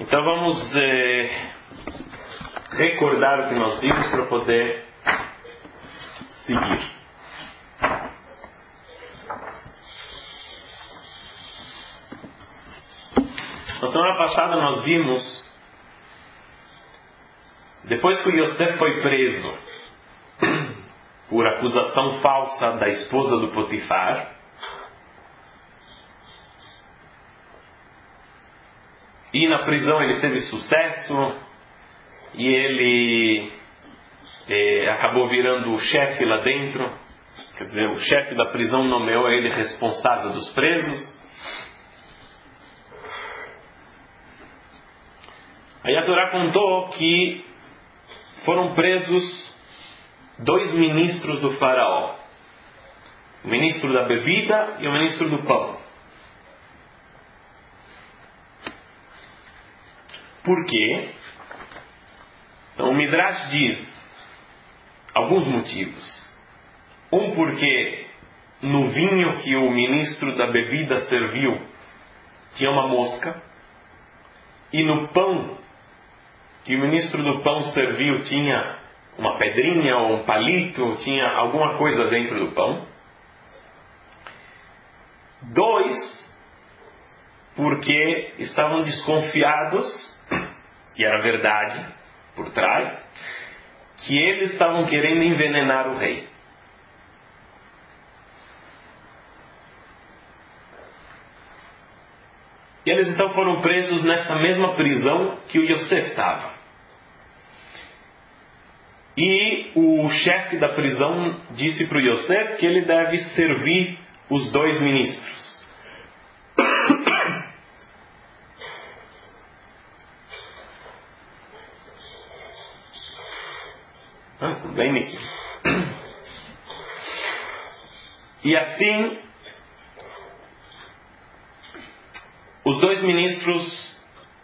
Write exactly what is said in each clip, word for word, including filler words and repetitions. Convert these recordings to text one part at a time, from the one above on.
Então vamos é, recordar o que nós vimos para poder seguir. Na semana passada nós vimos, depois que Yosef foi preso por acusação falsa da esposa do Potifar, e na prisão ele teve sucesso, e ele eh, acabou virando o chefe lá dentro, quer dizer, o chefe da prisão nomeou ele responsável dos presos. Aí a Torá contou que foram presos dois ministros do faraó, o ministro da bebida e o ministro do pão. Por quê? Então o Midrash diz alguns motivos. Um, porque no vinho que o ministro da bebida serviu tinha uma mosca, e no pão que o ministro do pão serviu tinha uma pedrinha ou um palito, tinha alguma coisa dentro do pão. Dois, porque estavam desconfiados, que era verdade por trás, que eles estavam querendo envenenar o rei. E eles então foram presos nessa mesma prisão que o Yosef estava. E o chefe da prisão disse para o Yosef que ele deve servir os dois ministros. Ah, tudo bem, Nick? E assim, os dois ministros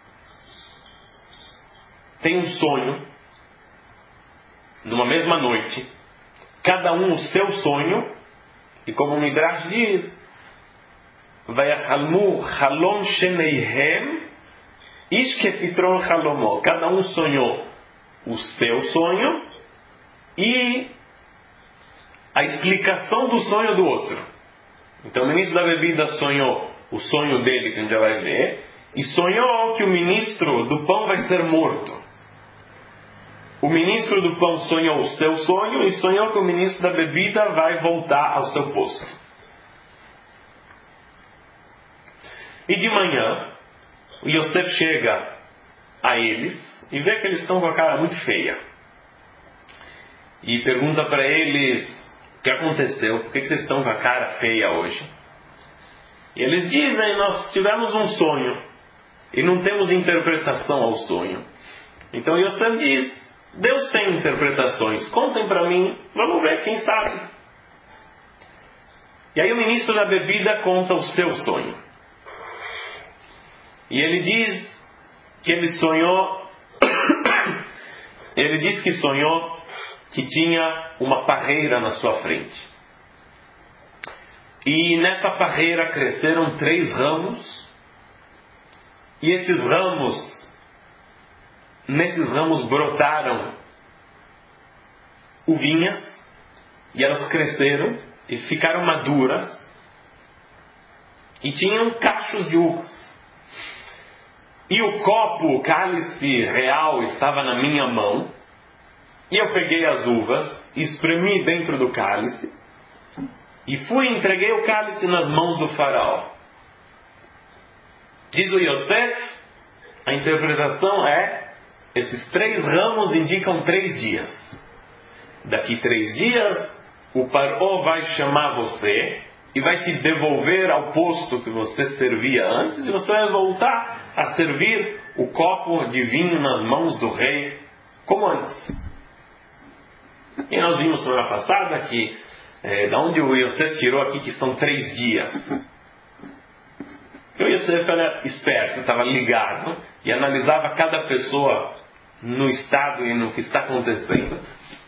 têm um sonho numa mesma noite, cada um o seu sonho, e como o Midrash diz, Vayachalmu Chalom Sheneihem Ish Kepitron Chalomo. Cada um sonhou o seu sonho e a explicação do sonho do outro. Então o ministro da bebida sonhou o sonho dele, que a gente já vai ver, e sonhou que o ministro do pão vai ser morto. O ministro do pão sonhou o seu sonho e sonhou que o ministro da bebida vai voltar ao seu posto. E de manhã, o Yosef chega a eles e vê que eles estão com a cara muito feia. E pergunta para eles: o que aconteceu? Por que vocês estão com a cara feia hoje? E eles dizem: nós tivemos um sonho e não temos interpretação ao sonho. Então Yosef diz: Deus tem interpretações, contem para mim, vamos ver, quem sabe. E aí o ministro da bebida conta o seu sonho. E ele diz que ele sonhou, ele diz que sonhou que tinha uma parreira na sua frente. E nessa parreira cresceram três ramos, e esses ramos Nesses ramos brotaram uvinhas, e elas cresceram e ficaram maduras, e tinham cachos de uvas. E o copo, o cálice real estava na minha mão, e eu peguei as uvas, espremi dentro do cálice, e fui e entreguei o cálice nas mãos do faraó. Diz o Yosef, a interpretação é: esses três ramos indicam três dias. Daqui três dias, o Paró vai chamar você e vai te devolver ao posto que você servia antes, e você vai voltar a servir o copo de vinho nas mãos do rei, como antes. E nós vimos semana passada que, é, da onde o Yosef tirou aqui que são três dias. E o Yosef era esperto, estava ligado e analisava cada pessoa no estado e no que está acontecendo.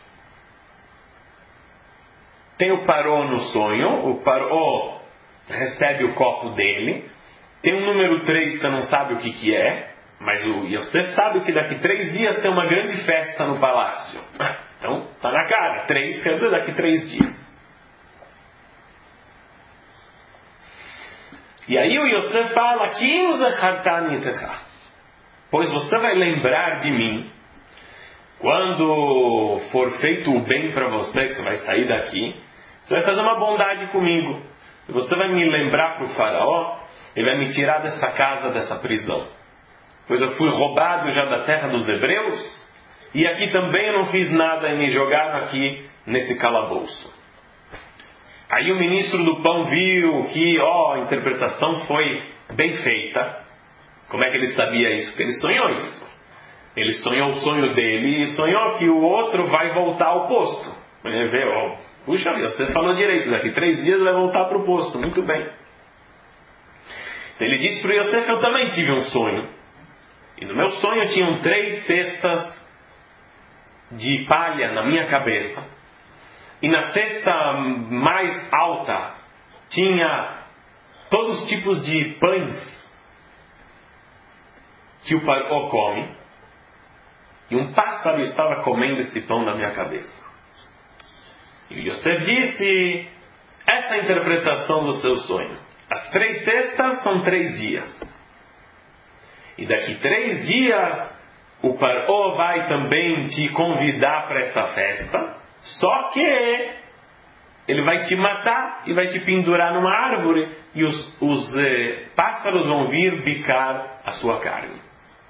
Tem o Paró no sonho, o Paró recebe o copo dele, tem um número três que você não sabe o que, que é, Mas o Yosef sabe que daqui três dias tem uma grande festa no palácio. Então, está na cara. Três, quer dizer, daqui três dias. E aí o Yosef fala, pois você vai lembrar de mim, quando for feito o bem para você, que você vai sair daqui, você vai fazer uma bondade comigo. E você vai me lembrar para o faraó, ele vai me tirar dessa casa, dessa prisão. Pois eu fui roubado já da terra dos hebreus, e aqui também eu não fiz nada e me jogaram aqui nesse calabouço. Aí o ministro do pão viu que, ó, a interpretação foi bem feita. Como é que ele sabia isso? Porque ele sonhou isso. Ele sonhou o sonho dele e sonhou que o outro vai voltar ao posto. Ele vê, ó, puxa vida, você falou direito, daqui três dias vai voltar para o posto. Muito bem. Ele disse para o Yosef, eu também tive um sonho. E no meu sonho tinham três cestas de palha na minha cabeça. E na cesta mais alta tinha todos os tipos de pães que o Paró come. E um pássaro estava comendo esse pão na minha cabeça. E o Yosef disse, essa é a interpretação do seu sonho. As três cestas são três dias. E daqui três dias, o Paró vai também te convidar para essa festa. Só que ele vai te matar e vai te pendurar numa árvore. E os, os eh, pássaros vão vir bicar a sua carne.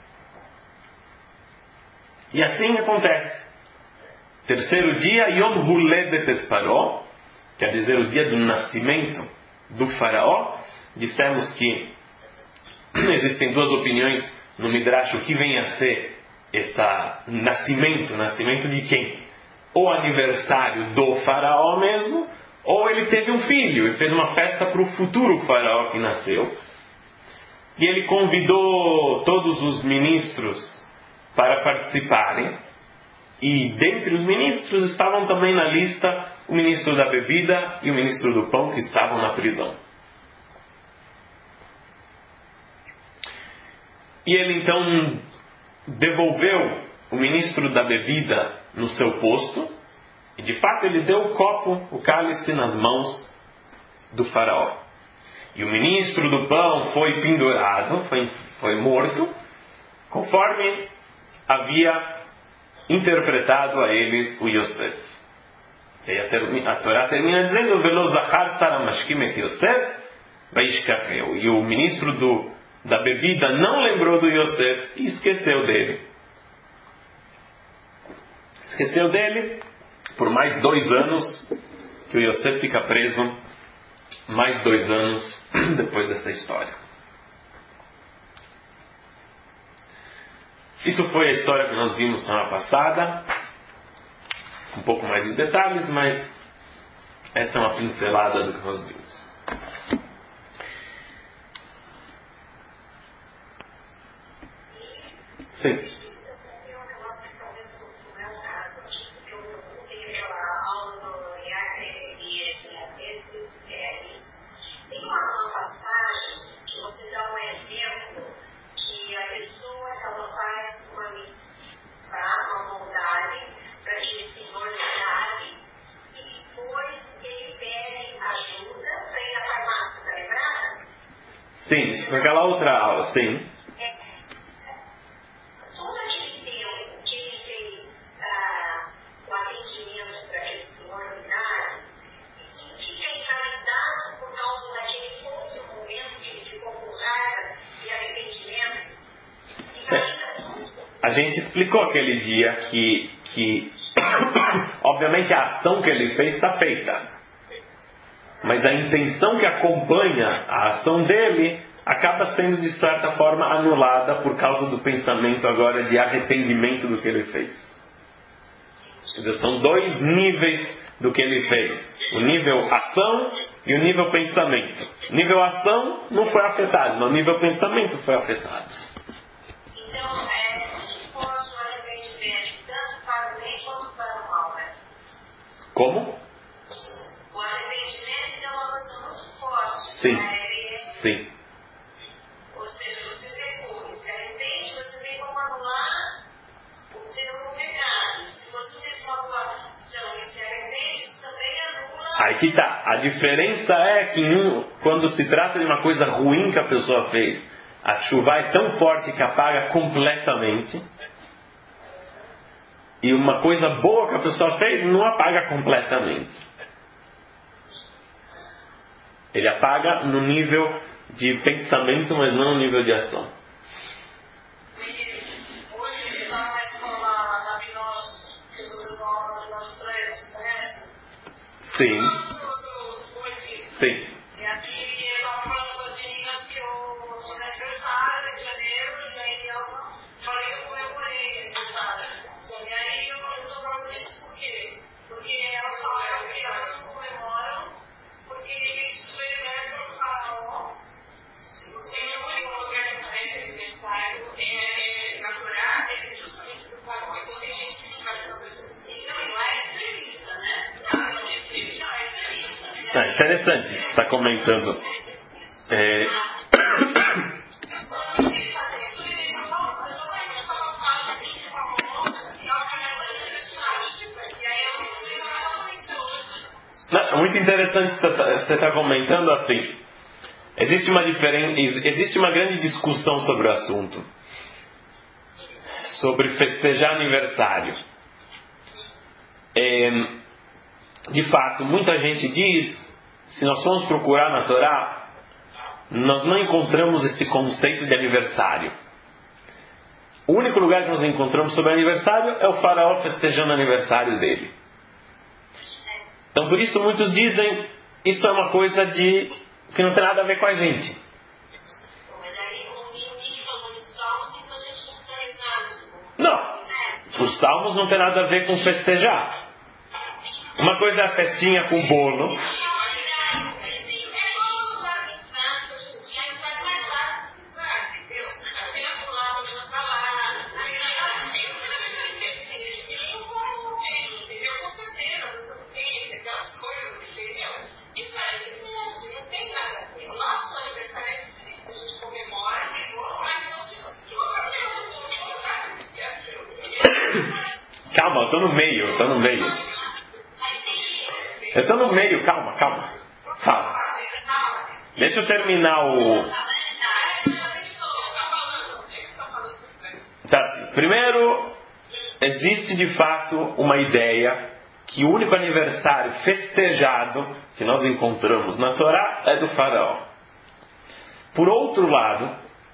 E assim acontece. Terceiro dia, Yom Huledet et Paró, quer dizer o dia do nascimento do faraó. Dissemos que existem duas opiniões no Midrash o que vem a ser esse nascimento. Nascimento de quem? Ou aniversário do faraó mesmo, ou ele teve um filho e fez uma festa para o futuro faraó que nasceu. E ele convidou todos os ministros para participarem. E dentre os ministros estavam também na lista o ministro da bebida e o ministro do pão, que estavam na prisão. E ele então devolveu o ministro da bebida no seu posto. E de fato ele deu o copo, o cálice nas mãos do faraó. E o ministro do pão foi pendurado, foi, foi morto, conforme havia interpretado a eles o Yosef. E a Torá termina dizendo, Velo zachar saramashkim et Yosef vaishkacheu. E o ministro do, da bebida não lembrou do Yosef e esqueceu dele. Esqueceu dele por mais dois anos, que o Yosef fica preso mais dois anos depois dessa história. Isso foi a história que nós vimos semana passada, um pouco mais em detalhes, mas essa é uma pincelada do que nós vimos. Sim. Sim, isso foi aquela outra aula, sim. Todo aquele tempo que ele fez ah, o atendimento para aquele senhor ordinário, e fica invalidado por causa daquele outro momento que ele ficou com raiva e arrependimento. É. A gente explicou aquele dia que, que obviamente a ação que ele fez está feita. Mas a intenção que acompanha a ação dele acaba sendo de certa forma anulada por causa do pensamento agora de arrependimento do que ele fez. Quer dizer, são dois níveis do que ele fez. O nível ação e o nível pensamento. O nível ação não foi afetado, mas o nível pensamento foi afetado. Então, é, se fosse um arrependimento tanto para o bem quanto para o mal, né? Como? O arrependimento é uma coisa muito forte. Sim. Né? Sim. Ou seja, você pecou, se arrepende, você Aqui está. A diferença é que um, quando se trata de uma coisa ruim que a pessoa fez, a chuva é tão forte que apaga completamente. E uma coisa boa que a pessoa fez não apaga completamente. Ele apaga no nível de pensamento, mas não no nível de ação. Hoje está na escola na Pinós, que eu dou aula nas três, conhece? Sim. Sim. E aqui eu estava falando com as meninas que eu fiz aniversário em janeiro, e aí elas falei que eu comemorei aniversário. E aí eu estou falando disso por quê? Porque elas falaram que elas não comemoram, porque isso é para o faraó. O único lugar que aparece aniversário é na Torá, é justamente para o faraó. Então tem gente que faz coisas assim, não é entrevista, né? Não é entrevista. É interessante, você está comentando. É... Não, é muito interessante você estar comentando assim. Existe uma diferença, existe uma grande discussão sobre o assunto, sobre festejar aniversário. É, de fato, muita gente diz, se nós formos procurar na Torá, nós não encontramos esse conceito de aniversário. O único lugar que nós encontramos sobre aniversário é o faraó festejando o aniversário dele. Então, por isso, muitos dizem, isso é uma coisa de que não tem nada a ver com a gente. Não, os salmos não tem nada a ver com festejar. Uma coisa é a festinha com bolo. Calma, eu estou no meio, eu estou no meio. Eu estou no meio, calma, calma. Fala. Deixa eu terminar o... Tá. Primeiro, existe de fato uma ideia que o único aniversário festejado que nós encontramos na Torá é do faraó. Por outro lado,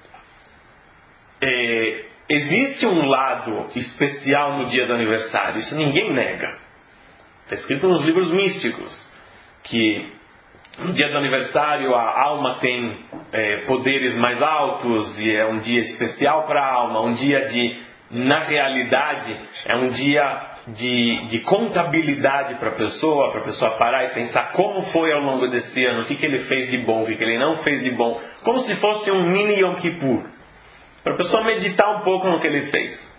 é, existe um lado especial no dia do aniversário, isso ninguém nega. Está escrito nos livros místicos que no dia do aniversário a alma tem é, poderes mais altos e é um dia especial para a alma, um dia de, na realidade, é um dia de, de contabilidade para a pessoa, para a pessoa parar e pensar como foi ao longo desse ano, o que, que ele fez de bom, o que, que ele não fez de bom, como se fosse um mini Yom Kippur, para a pessoa meditar um pouco no que ele fez.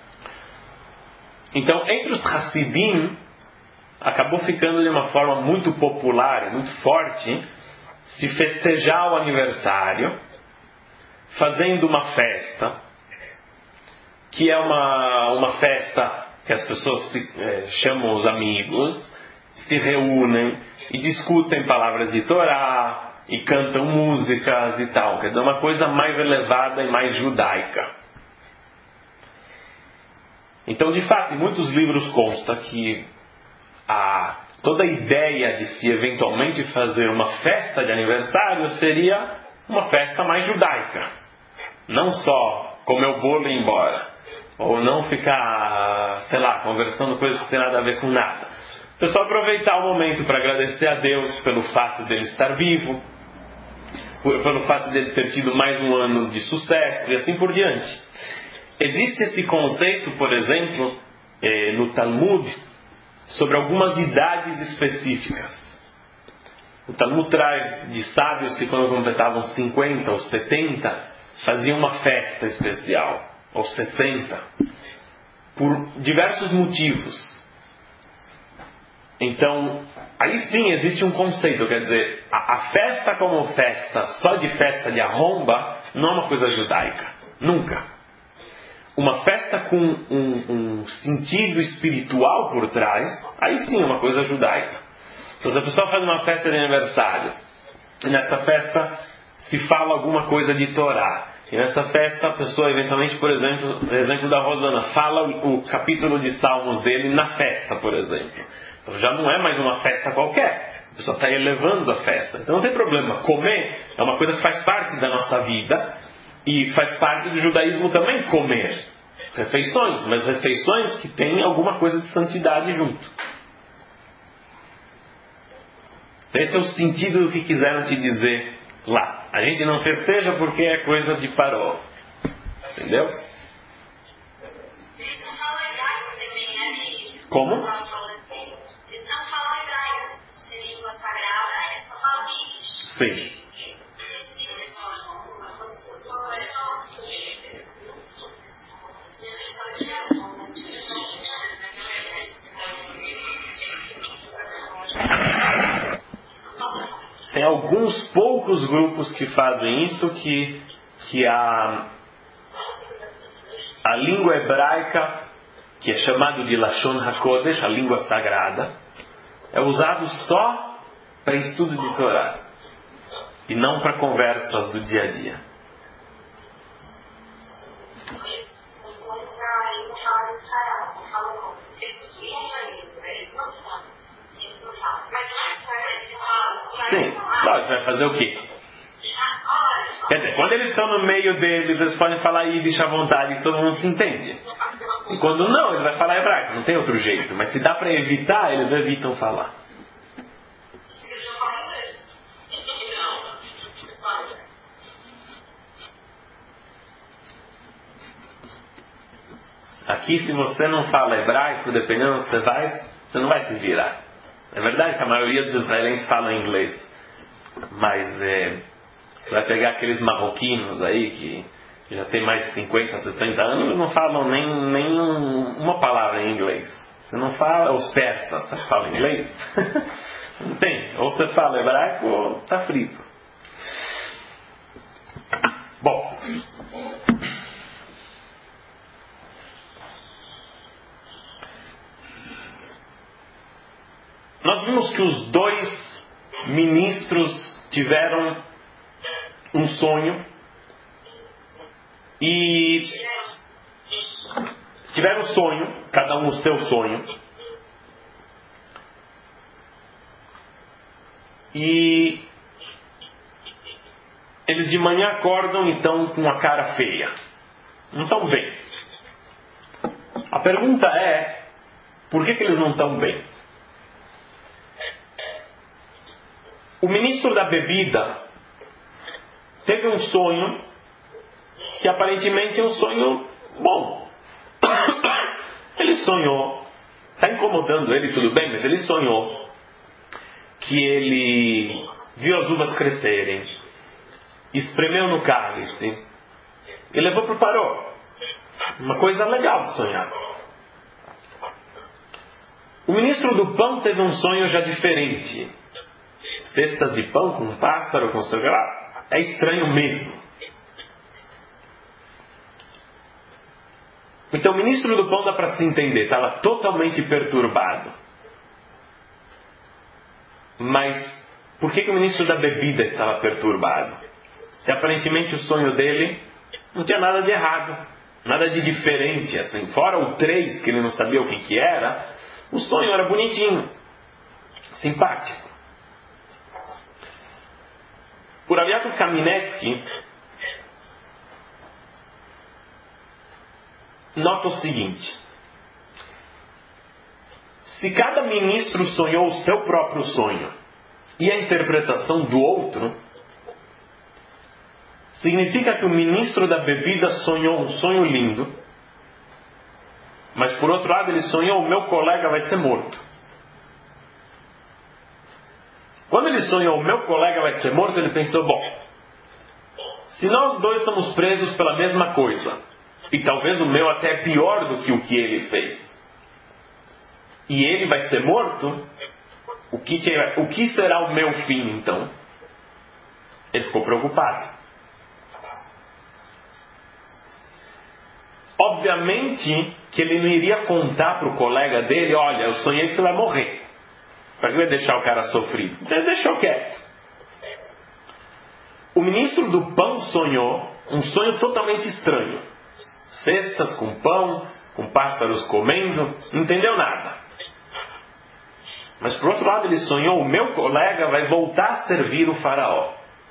Então, entre os Hassidim, acabou ficando de uma forma muito popular e muito forte se festejar o aniversário fazendo uma festa, que é uma, uma festa que as pessoas se, é, chamam os amigos, se reúnem e discutem palavras de Torá e cantam músicas e tal. Quer dizer, uma coisa mais elevada e mais judaica. Então, de fato, em muitos livros consta que a, toda a ideia de se eventualmente fazer uma festa de aniversário seria uma festa mais judaica. Não só comer o bolo e ir embora. Ou não ficar, sei lá, conversando coisas que não tem nada a ver com nada. O pessoal aproveitar o momento para agradecer a Deus pelo fato dele estar vivo, pelo fato dele ter tido mais um ano de sucesso e assim por diante. Existe esse conceito, por exemplo, eh, no Talmud, sobre algumas idades específicas. O Talmud traz de sábios que quando completavam cinquenta ou setenta, faziam uma festa especial. Ou sessenta, por diversos motivos. Então, aí sim existe um conceito, quer dizer, a, a festa como festa, só de festa de arromba, não é uma coisa judaica, nunca. Uma festa com um, um sentido espiritual por trás, aí sim é uma coisa judaica. Então, se a pessoa faz uma festa de aniversário, e nessa festa se fala alguma coisa de Torá, e nessa festa a pessoa eventualmente, por exemplo, no exemplo da Rosana, fala o, o capítulo de Salmos dele na festa, por exemplo. Então já não é mais uma festa qualquer. A pessoa está elevando a festa. Então não tem problema. Comer é uma coisa que faz parte da nossa vida e faz parte do judaísmo também comer. Refeições, mas refeições que têm alguma coisa de santidade junto. Então esse é o sentido do que quiseram te dizer lá. A gente não festeja porque é coisa de Paró. Entendeu? Como? Sim. Tem alguns poucos grupos que fazem isso, que, que a, a língua hebraica, que é chamada de Lashon HaKodesh, a língua sagrada, é usado só para estudo de Torá e não para conversas do dia a dia. Sim, lógico, vai fazer o quê? Quer dizer, quando eles estão no meio deles, eles podem falar Yiddish à vontade e todo mundo se entende. E quando não, ele vai falar hebraico, não tem outro jeito. Mas se dá para evitar, eles evitam falar. Aqui, se você não fala hebraico, dependendo onde você vai, você não vai se virar. É verdade que a maioria dos israelenses fala inglês, mas é, você vai pegar aqueles marroquinos aí que já tem mais de cinquenta, sessenta anos e não falam nem, nem um, uma palavra em inglês. Você não fala, os persas, você fala inglês? Não tem. Ou você fala hebraico ou está frito. Bom. Nós vimos que os dois ministros tiveram um sonho e tiveram um sonho, cada um o seu sonho, e eles de manhã acordam e estão com a cara feia, não estão bem. A pergunta é, por que, que eles não estão bem? O ministro da bebida teve um sonho que aparentemente é um sonho bom. Ele sonhou, está incomodando ele, tudo bem, mas ele sonhou que ele viu as uvas crescerem, espremeu no cálice e levou para o Paró. Uma coisa legal de sonhar. O ministro do pão teve um sonho já diferente. Cestas de pão com um pássaro, com seu grau. É estranho mesmo. Então o ministro do pão dá para se entender, estava totalmente perturbado. Mas por que, que o ministro da bebida estava perturbado? Se aparentemente o sonho dele não tinha nada de errado, nada de diferente, assim, fora o três que ele não sabia o que, que era, o sonho era bonitinho, simpático. Por Aviato Kamenetsky nota o seguinte: se cada ministro sonhou o seu próprio sonho e a interpretação do outro, significa que o ministro da bebida sonhou um sonho lindo, mas por outro lado ele sonhou, o meu colega vai ser morto. Quando ele sonhou, o meu colega vai ser morto, ele pensou, bom, se nós dois estamos presos pela mesma coisa, e talvez o meu até é pior do que o que ele fez, e ele vai ser morto, o que, que, é, o que será o meu fim então? Ele ficou preocupado. Obviamente que ele não iria contar para o colega dele, olha, eu sonhei que você vai morrer. Para que vai deixar o cara sofrido? Então ele deixou quieto. O ministro do pão sonhou um sonho totalmente estranho. Cestas com pão, com pássaros comendo, não entendeu nada. Mas por outro lado ele sonhou, o meu colega vai voltar a servir o faraó.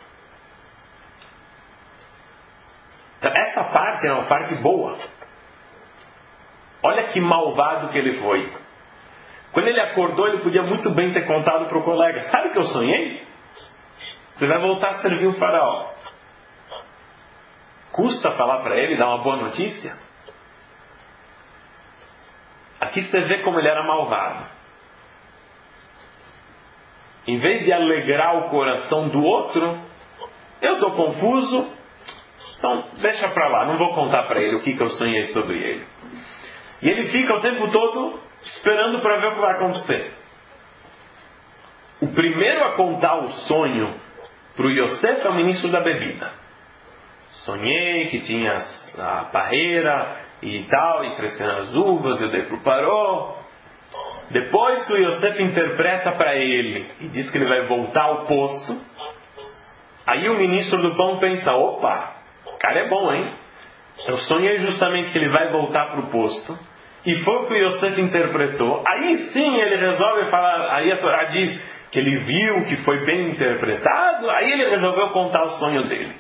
Então, essa parte é uma parte boa. Olha que malvado que ele foi. Quando ele acordou, ele podia muito bem ter contado para o colega: sabe o que eu sonhei? Você vai voltar a servir o faraó. Custa falar para ele, dar uma boa notícia? Aqui você vê como ele era malvado. Em vez de alegrar o coração do outro, eu estou confuso, então deixa para lá, não vou contar para ele o que, que eu sonhei sobre ele. E ele fica o tempo todo esperando para ver o que vai acontecer. O primeiro a contar o sonho para o Yosef é o ministro da bebida. Sonhei que tinha a parreira e tal, e crescendo as uvas, eu dei para o Paró. Depois que o Yosef interpreta para ele e diz que ele vai voltar ao posto, aí o ministro do pão pensa: opa, o cara é bom, hein? Eu sonhei justamente que ele vai voltar para o posto, e foi o que o Yosef interpretou. Aí sim ele resolve falar, aí a Torá diz que ele viu que foi bem interpretado, aí ele resolveu contar o sonho dele.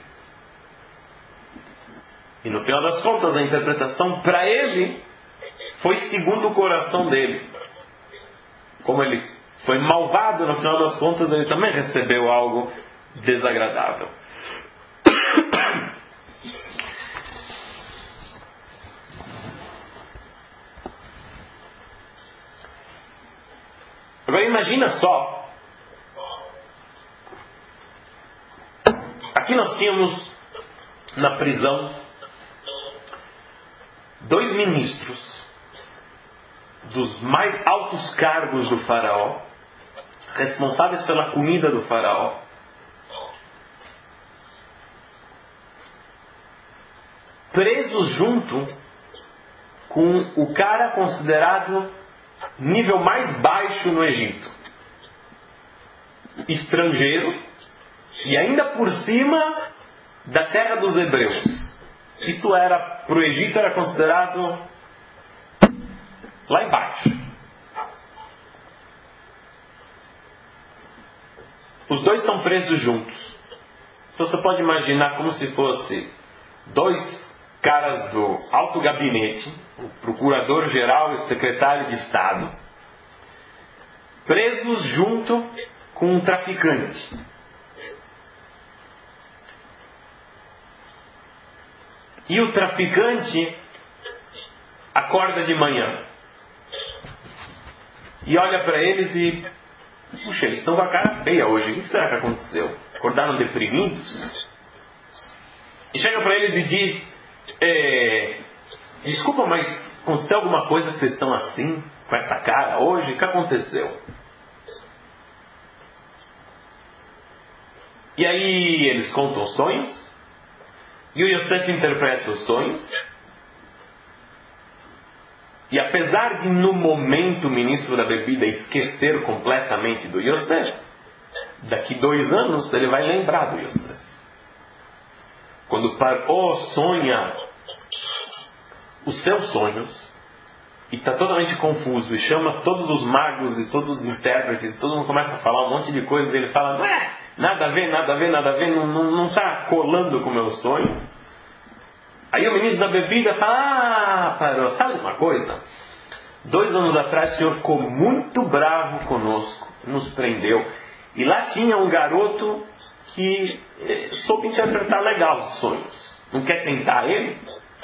E no final das contas, a interpretação para ele foi segundo o coração dele. Como ele foi malvado, no final das contas, ele também recebeu algo desagradável. Agora imagina só. Aqui nós tínhamos na prisão dois ministros dos mais altos cargos do faraó, responsáveis pela comida do faraó, presos junto com o cara considerado nível mais baixo no Egito, estrangeiro, e ainda por cima da terra dos hebreus. Isso era, para o Egito, era considerado lá embaixo. Os dois estão presos juntos. Então você pode imaginar como se fosse dois caras do alto gabinete, o procurador-geral e o secretário de Estado, presos junto com um traficante. E o traficante acorda de manhã e olha para eles e: puxa, eles estão com a cara feia hoje, o que será que aconteceu? Acordaram deprimidos? E chega para eles e diz: é, desculpa, mas aconteceu alguma coisa que vocês estão assim, com essa cara hoje? O que aconteceu? E aí eles contam os sonhos, e o Yosef interpreta os sonhos, e apesar de no momento o ministro da bebida esquecer completamente do Yosef, daqui dois anos ele vai lembrar do Yosef. Quando o Paró sonha os seus sonhos e está totalmente confuso e chama todos os magos e todos os intérpretes, e todo mundo começa a falar um monte de coisas, e ele fala: não é, nada a ver, nada a ver, nada a ver, não está não, não tá colando com o meu sonho. Aí o ministro da bebida fala: ah, Paró, sabe uma coisa? Dois anos atrás o senhor ficou muito bravo conosco, nos prendeu, e lá tinha um garoto que eh, soube interpretar legal os sonhos. Não quer tentar ele?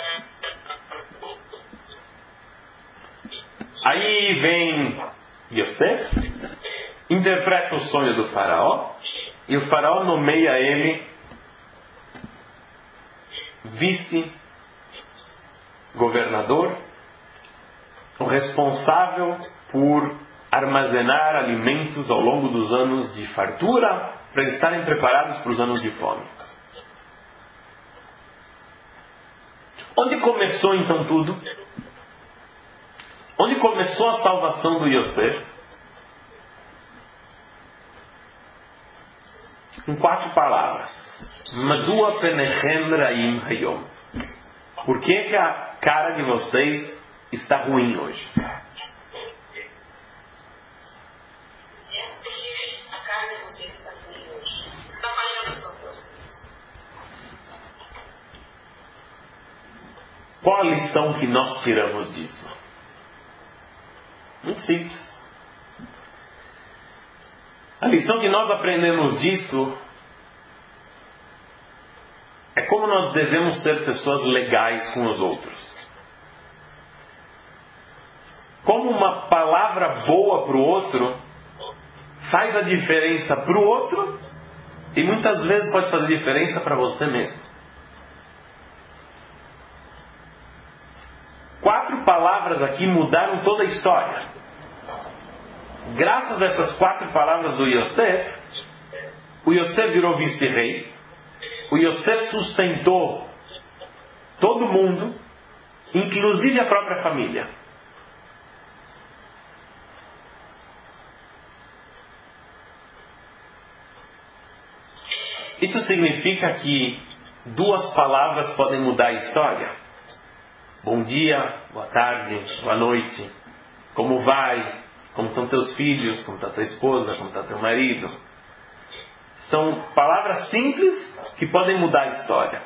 Aí vem Yosef, interpreta o sonho do faraó, e o faraó nomeia ele vice-governador, o responsável por armazenar alimentos ao longo dos anos de fartura, para eles estarem preparados para os anos de fome. Onde começou então tudo? Onde começou a salvação do Yosef? com quatro palavras. Madua penechem raim hayom. Por que, que a cara de vocês está ruim hoje? A cara de vocês está ruim hoje. Está falhando as coisas. Qual a lição que nós tiramos disso? Muito simples. A lição que nós aprendemos disso é como nós devemos ser pessoas legais com os outros. Como uma palavra boa para o outro faz a diferença para o outro e muitas vezes pode fazer diferença para você mesmo. Quatro palavras aqui mudaram toda a história. Graças a essas quatro palavras do Yosef, o Yosef virou vice-rei, o Yosef sustentou todo mundo, inclusive a própria família. Isso significa que duas palavras podem mudar a história. Bom dia, boa tarde, boa noite, como vai? Como estão teus filhos, como está tua esposa, como está teu marido. São palavras simples que podem mudar a história.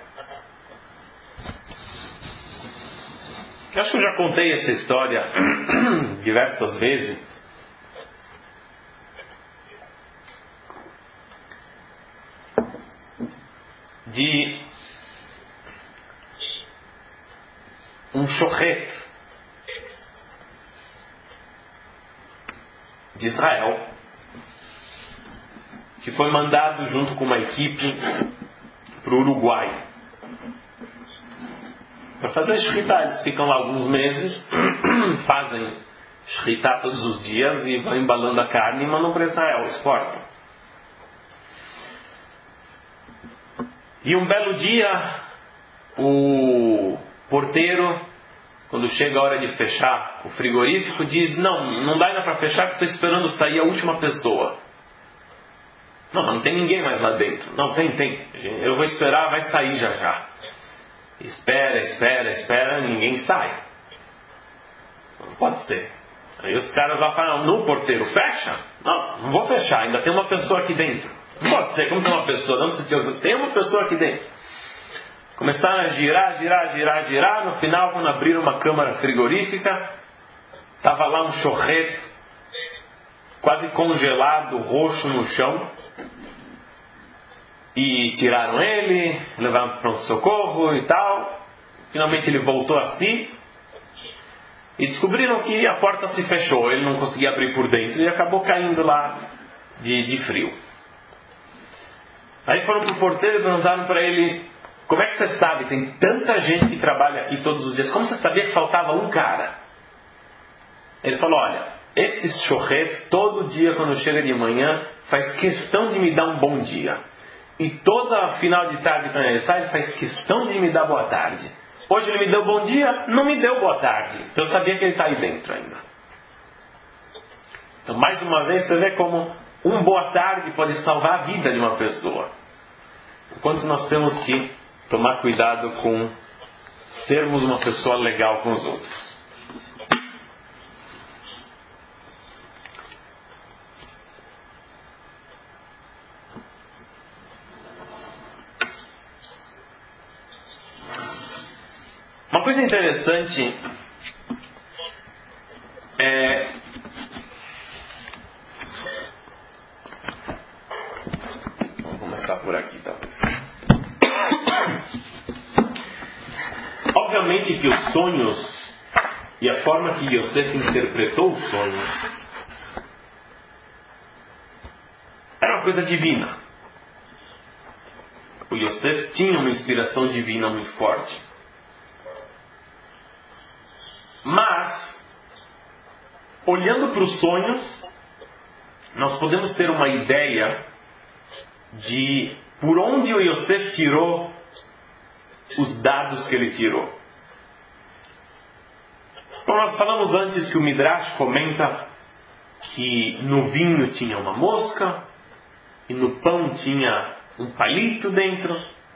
Eu acho que eu já contei essa história diversas vezes. De um shochet de Israel, que foi mandado junto com uma equipe para o Uruguai para fazer shritá. Eles ficam lá alguns meses, fazem shritá todos os dias e vão embalando a carne e mandam para Israel, exportam. E um belo dia, o porteiro, quando chega a hora de fechar o frigorífico, diz: não, não dá ainda para fechar porque estou esperando sair a última pessoa. Não, mas não tem ninguém mais lá dentro. Não, tem, tem. Eu vou esperar, vai sair já já. Espera, espera, espera, ninguém sai. Não pode ser. Aí os caras lá falam: no porteiro, fecha? Não, não vou fechar, ainda tem uma pessoa aqui dentro. Não pode ser, como tem uma pessoa? Não se tem uma pessoa aqui dentro. Começaram a girar, girar, girar, girar. No final, quando abriram uma câmara frigorífica, estava lá um shochet quase congelado, roxo no chão. E tiraram ele, levaram para o pronto-socorro e tal. Finalmente ele voltou a si. E descobriram que a porta se fechou. Ele não conseguia abrir por dentro e acabou caindo lá de, de frio. Aí foram para o porteiro e perguntaram para ele: como é que você sabe? Tem tanta gente que trabalha aqui todos os dias. Como você sabia que faltava um cara? Ele falou: olha, esse shochet, todo dia quando chega de manhã, faz questão de me dar um bom dia. E toda final de tarde quando ele sai, ele faz questão de me dar boa tarde. Hoje ele me deu bom dia, não me deu boa tarde. Então eu sabia que ele está aí dentro ainda. Então, mais uma vez, você vê como um boa tarde pode salvar a vida de uma pessoa. Enquanto nós temos que tomar cuidado com sermos uma pessoa legal com os outros. Uma coisa interessante é vamos começar por aqui, talvez. Obviamente que os sonhos e a forma que Yosef interpretou os sonhos era uma coisa divina. O Yosef tinha uma inspiração divina muito forte. Mas, olhando para os sonhos, nós podemos ter uma ideia de por onde o Yosef tirou os dados que ele tirou. Então nós falamos antes que o Midrash comenta que no vinho tinha uma mosca, e no pão tinha um palito dentro,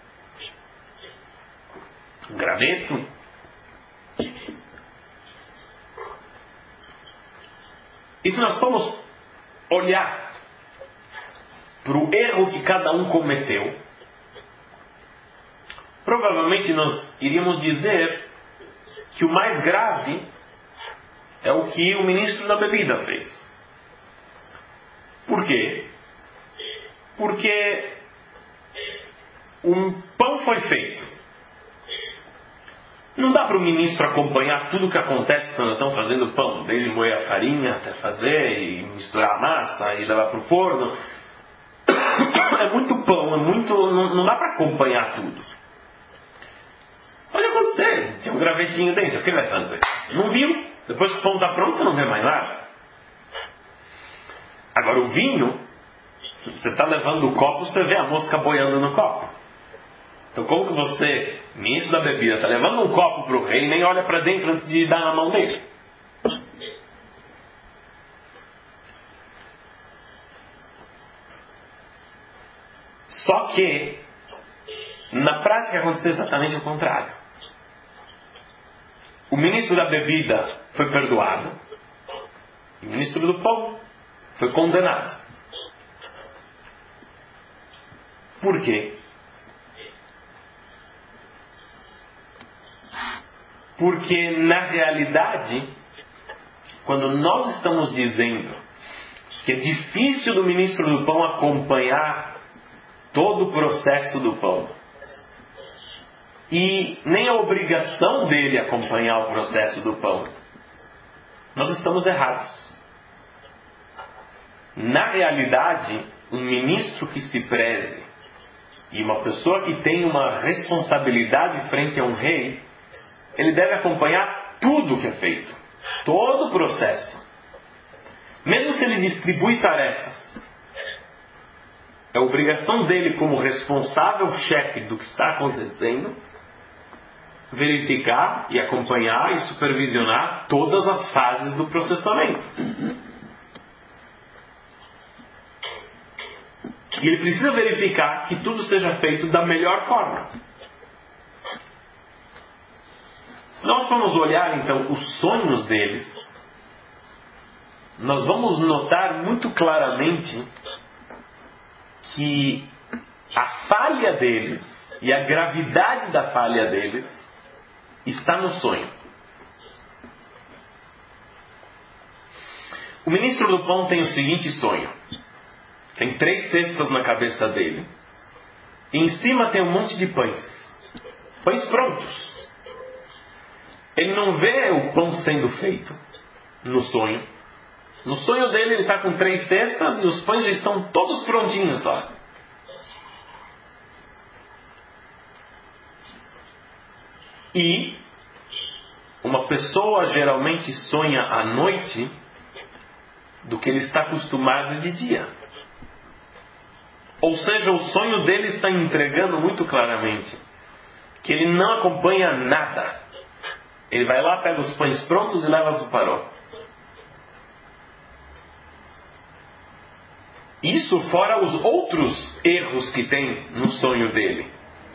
um graveto. E se nós formos olhar para o erro que cada um cometeu, provavelmente nós iríamos dizer que o mais grave é o que o ministro da bebida fez. Por quê? Porque um pão foi feito. Não dá para o ministro acompanhar tudo o que acontece quando estão fazendo pão, desde moer a farinha até fazer, e misturar a massa, e levar para o forno. É muito pão, é muito, não, não dá para acompanhar tudo. Pode acontecer, tem um gravetinho dentro, o que ele vai fazer? Não viu? Depois que o pão está pronto, você não vê mais nada. Agora o vinho, você está levando o copo, você vê a mosca boiando no copo. Então como que você, ministro da bebida, está levando um copo para o rei e nem olha para dentro antes de dar na mão dele? Só que, na prática aconteceu exatamente o contrário. O ministro da bebida foi perdoado. E o ministro do pão foi condenado. Por quê? Porque, na realidade, quando nós estamos dizendo que é difícil do ministro do pão acompanhar todo o processo do pão, e nem a obrigação dele acompanhar o processo do pão, nós estamos errados. Na realidade, um ministro que se preze e uma pessoa que tem uma responsabilidade frente a um rei, ele deve acompanhar tudo o que é feito, todo o processo. Mesmo se ele distribui tarefas, é obrigação dele como responsável chefe do que está acontecendo, verificar e acompanhar e supervisionar todas as fases do processamento. E ele precisa verificar que tudo seja feito da melhor forma. Se nós formos olhar então os sonhos deles, nós vamos notar muito claramente que a falha deles e a gravidade da falha deles está no sonho. O ministro do pão tem o seguinte sonho. Tem três cestas na cabeça dele. E em cima tem um monte de pães. Pães prontos. Ele não vê o pão sendo feito no sonho. No sonho dele ele está com três cestas e os pães já estão todos prontinhos lá. E uma pessoa geralmente sonha à noite do que ele está acostumado de dia. Ou seja, o sonho dele está entregando muito claramente que ele não acompanha nada. Ele vai lá, pega os pães prontos e leva para o farol. Isso fora os outros erros que tem no sonho dele.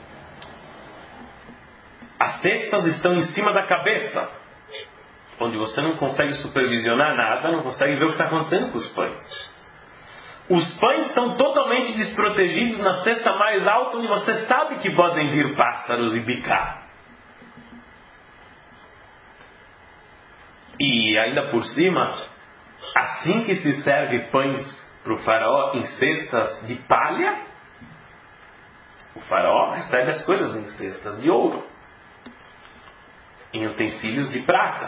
As cestas estão em cima da cabeça, onde você não consegue supervisionar nada, não consegue ver o que está acontecendo com os pães. Os pães estão totalmente desprotegidos na cesta mais alta, onde você sabe que podem vir pássaros e bicar. E ainda por cima, assim que se serve pães para o faraó em cestas de palha, o faraó recebe as coisas em cestas de ouro, em utensílios de prata.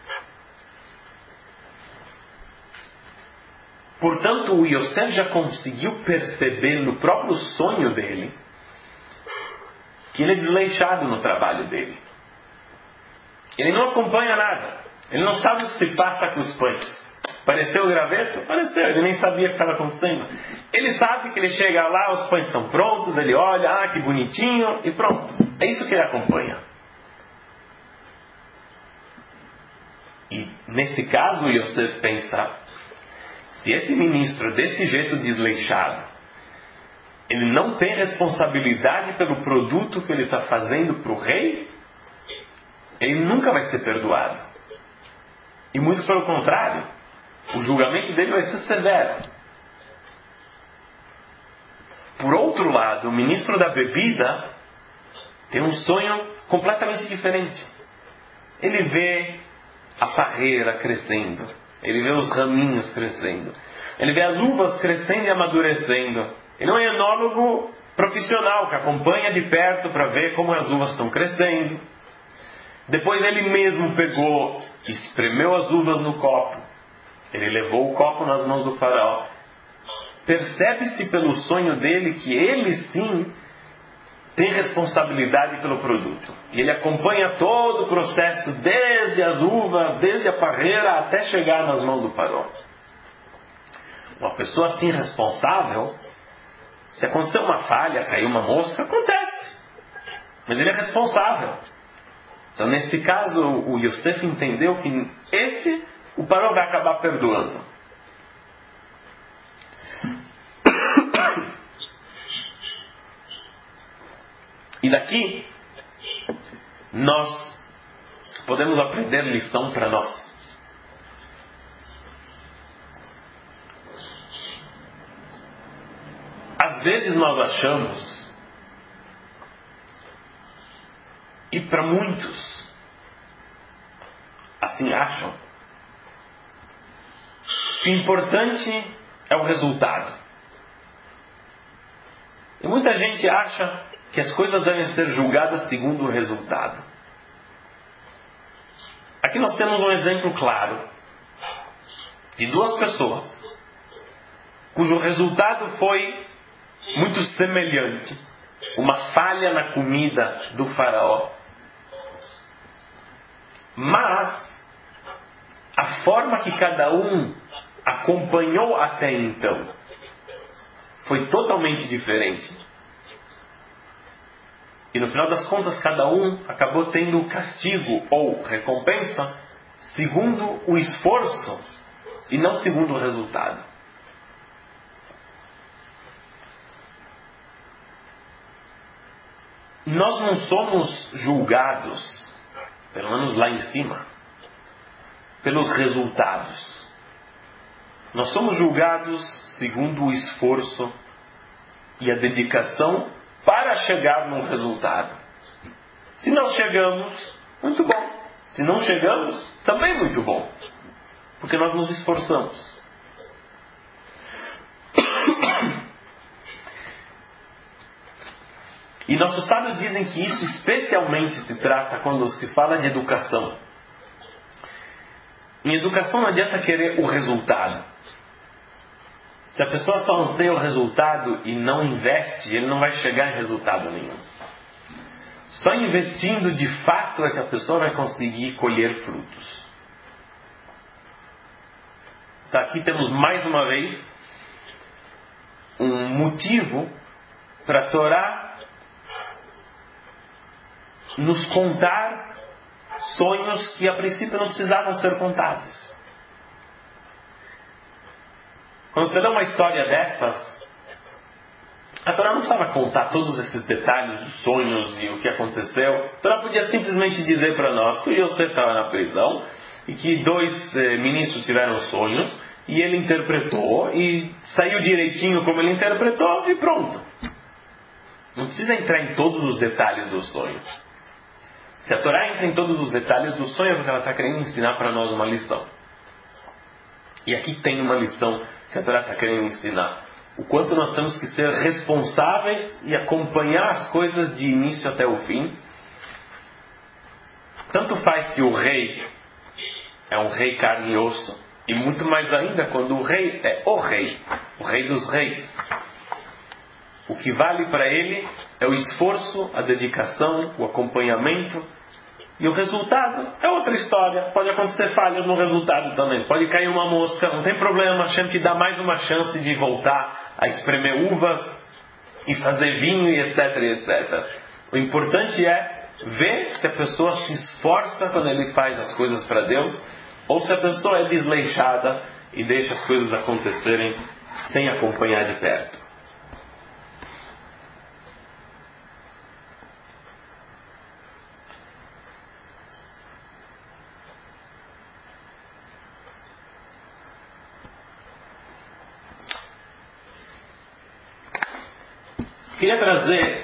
Portanto, o Yosef já conseguiu perceber no próprio sonho dele que ele é desleixado no trabalho dele. Ele não acompanha nada. Ele não sabe o que se passa com os pães. Apareceu o graveto? Apareceu. Ele nem sabia o que estava acontecendo. Ele sabe que ele chega lá, os pães estão prontos, ele olha, ah, que bonitinho, e pronto. É isso que ele acompanha. E nesse caso, o Yosef pensa, se esse ministro desse jeito desleixado ele não tem responsabilidade pelo produto que ele está fazendo para o rei, ele nunca vai ser perdoado. E muito pelo contrário, o julgamento dele vai ser severo. Por outro lado, o ministro da bebida tem um sonho completamente diferente. Ele vê a parreira crescendo, ele vê os raminhos crescendo, ele vê as uvas crescendo e amadurecendo. Ele não é enólogo profissional que acompanha de perto para ver como as uvas estão crescendo. Depois ele mesmo pegou, espremeu as uvas no copo. Ele levou o copo nas mãos do faraó. Percebe-se pelo sonho dele que ele sim tem responsabilidade pelo produto. E ele acompanha todo o processo, desde as uvas, desde a parreira, até chegar nas mãos do faraó. Uma pessoa assim responsável, se acontecer uma falha, cair uma mosca, acontece. Mas ele é responsável. Então, nesse caso, o Yosef entendeu que esse, o faraó vai acabar perdoando. E daqui, nós podemos aprender lição para nós. Às vezes nós achamos, e para muitos, assim acham, que o importante é o resultado. E muita gente acha que as coisas devem ser julgadas segundo o resultado. Aqui nós temos um exemplo claro de duas pessoas cujo resultado foi muito semelhante. Uma falha na comida do faraó. Mas a forma que cada um acompanhou até então foi totalmente diferente. E no final das contas, cada um acabou tendo castigo ou recompensa segundo o esforço e não segundo o resultado. Nós não somos julgados, pelo menos lá em cima, pelos resultados. Nós somos julgados segundo o esforço e a dedicação para chegar num resultado. Se nós chegamos, muito bom. Se não chegamos, também muito bom. Porque nós nos esforçamos. E nossos sábios dizem que isso especialmente se trata quando se fala de educação. Em educação não adianta querer o resultado. Se a pessoa só anseia o resultado e não investe, ele não vai chegar em resultado nenhum. Só investindo de fato é que a pessoa vai conseguir colher frutos. Então aqui temos mais uma vez um motivo para a Torá nos contar sonhos que a princípio não precisavam ser contados. Quando você dá uma história dessas, a Torá não precisava contar todos esses detalhes dos sonhos e o que aconteceu. A Torá podia simplesmente dizer para nós que o Yosef estava na prisão e que dois eh, ministros tiveram sonhos e ele interpretou e saiu direitinho como ele interpretou e pronto. Não precisa entrar em todos os detalhes do sonho. Se a Torá entra em todos os detalhes do sonho, é porque ela está querendo ensinar para nós uma lição. E aqui tem uma lição que a Torá está querendo ensinar. O quanto nós temos que ser responsáveis e acompanhar as coisas de início até o fim. Tanto faz se o rei é um rei carne e osso, e muito mais ainda quando o rei é o rei, o rei dos reis. O que vale para ele é o esforço, a dedicação, o acompanhamento. E o resultado é outra história. Pode acontecer falhas no resultado também. Pode cair uma mosca, não tem problema. Hashem te dá mais uma chance de voltar a espremer uvas e fazer vinho e etc, etcétera. O importante é ver se a pessoa se esforça quando ele faz as coisas para Deus, ou se a pessoa é desleixada e deixa as coisas acontecerem sem acompanhar de perto. Queria trazer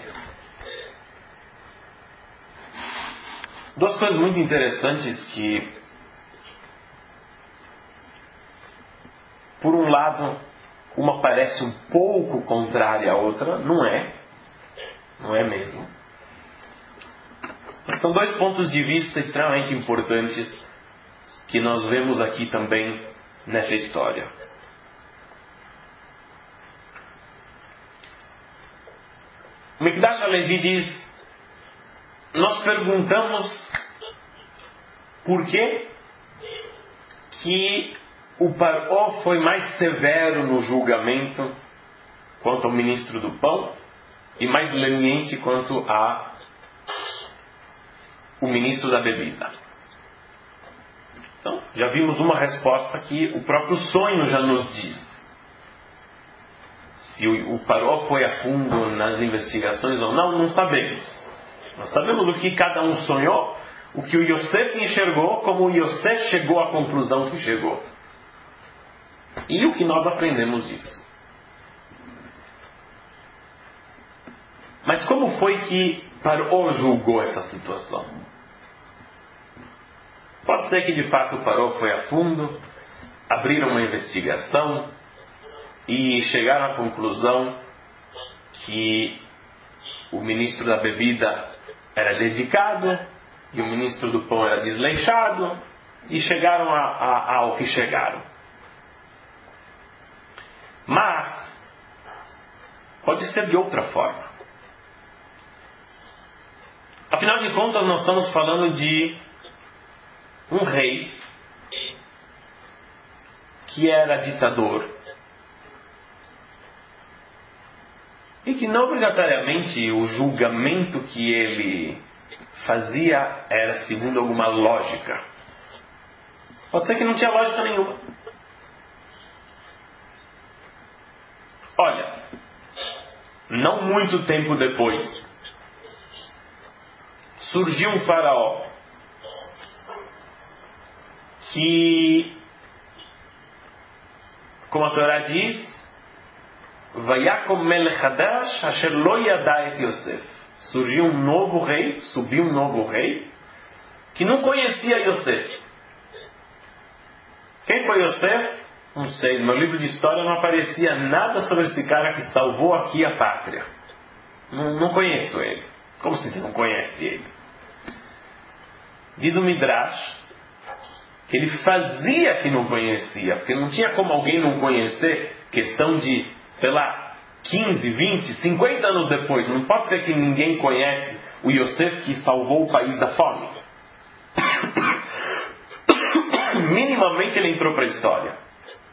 duas coisas muito interessantes que, por um lado, uma parece um pouco contrária à outra, não é, não é mesmo. São dois pontos de vista extremamente importantes que nós vemos aqui também nessa história. O Mikdash HaLevi diz: nós perguntamos por que que o Paró foi mais severo no julgamento quanto ao ministro do pão e mais leniente quanto a o ministro da bebida. Então, já vimos uma resposta que o próprio sonho já nos diz. Se o Paró foi a fundo nas investigações ou não, não sabemos. Nós sabemos o que cada um sonhou, o que o Yosef enxergou, como o Yosef chegou à conclusão que chegou. E o que nós aprendemos disso. Mas como foi que Paró julgou essa situação? Pode ser que de fato Paró foi a fundo, abriram uma investigação e chegaram à conclusão que o ministro da bebida era dedicado e o ministro do pão era desleixado, e chegaram a, a, ao que chegaram. Mas pode ser de outra forma. Afinal de contas, nós estamos falando de um rei que era ditador e que não obrigatoriamente o julgamento que ele fazia era segundo alguma lógica. Pode ser que não tinha lógica nenhuma. Olha, não muito tempo depois, surgiu um faraó que, como a Torá diz, Vayakom melech hadash asher lo yada et Yosef. Surgiu um novo rei, subiu um novo rei, que não conhecia Yosef. Quem foi Yosef? Não sei, no meu livro de história não aparecia nada sobre esse cara que salvou aqui a pátria. Não, não conheço ele. Como se você não conhece ele? Diz o Midrash que ele fazia que não conhecia, porque não tinha como alguém não conhecer, questão de, sei lá, quinze, vinte, cinquenta anos depois. Não pode ser que ninguém conhece o Yosef que salvou o país da fome. Minimamente ele entrou para a história.